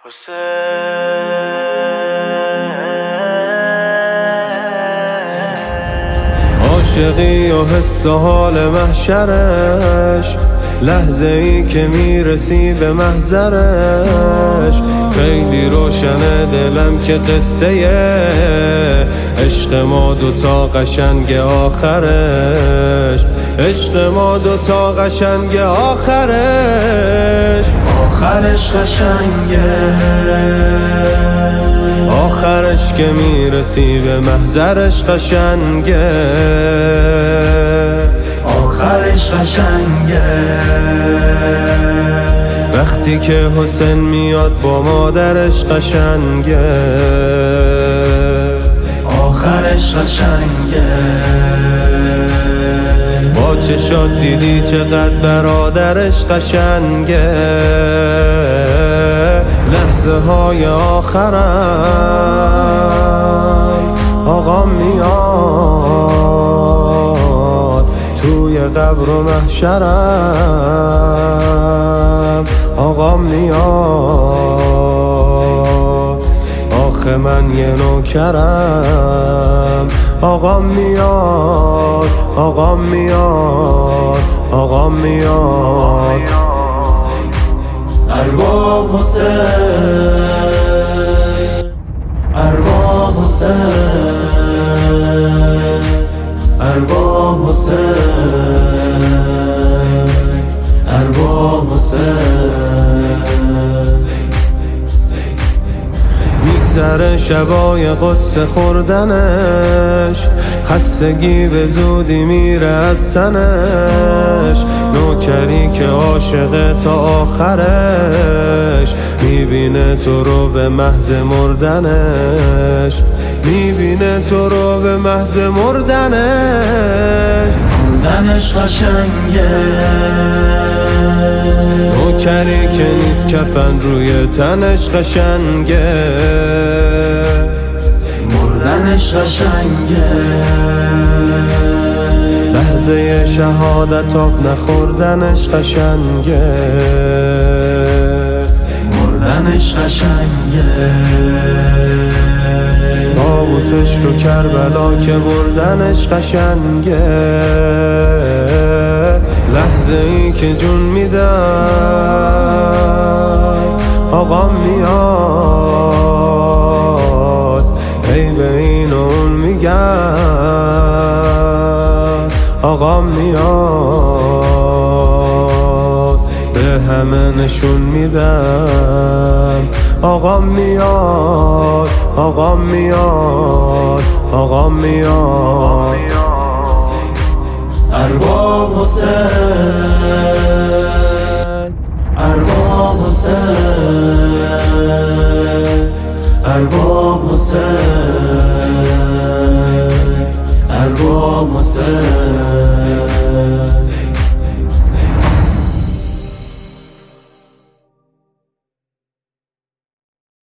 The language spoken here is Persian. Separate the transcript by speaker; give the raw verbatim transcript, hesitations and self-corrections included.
Speaker 1: عاشقی و حس و حال محشرش، لحظه ای که میرسی به محضرش. خیلی روشنه دلم که قصه عشق ما دوتا قشنگ آخرش، عشق ما دوتا قشنگ آخرش.
Speaker 2: آخرش قشنگه،
Speaker 1: آخرش که میرسی به محضرش قشنگه،
Speaker 2: آخرش قشنگه.
Speaker 1: وقتی که حسین میاد با مادرش قشنگه،
Speaker 2: آخرش قشنگه.
Speaker 1: با چشات دیدی چقدر برادرش قشنگه. لحظه های آخرم آقا میاد توی قبر و محشرم، آقا میاد آخه من یه نوکرم. آقا میاد، آقا میاد، آقا میاد.
Speaker 2: ارباب حسین، ارباب حسین، ارباب حسین، ارباب حسین.
Speaker 1: میگذره شبای قصه خوردنش، خستگی به زودی میره از تنش. نوکری که عاشقه تا آخرش، میبینه تو رو به محض مردنش، میبینه تو رو به محض مردنش.
Speaker 2: مردنش قشنگه،
Speaker 1: نوکری که نیست کفن روی تنش قشنگه،
Speaker 2: مردنش قشنگه.
Speaker 1: لحظه شهادت آب نخوردنش قشنگه،
Speaker 2: مردنش قشنگه.
Speaker 1: تابوتش رو کربلا که بردنش قشنگه. لحظه ای که جون میدم آقا میاد، ای به این و اون میگم آقا میاد، به همه نشون میدم آقا میاد، آقا میاد، آقا میاد.
Speaker 2: ارباب حسین، ارباب حسین، ارباب حسین، ارباب حسین.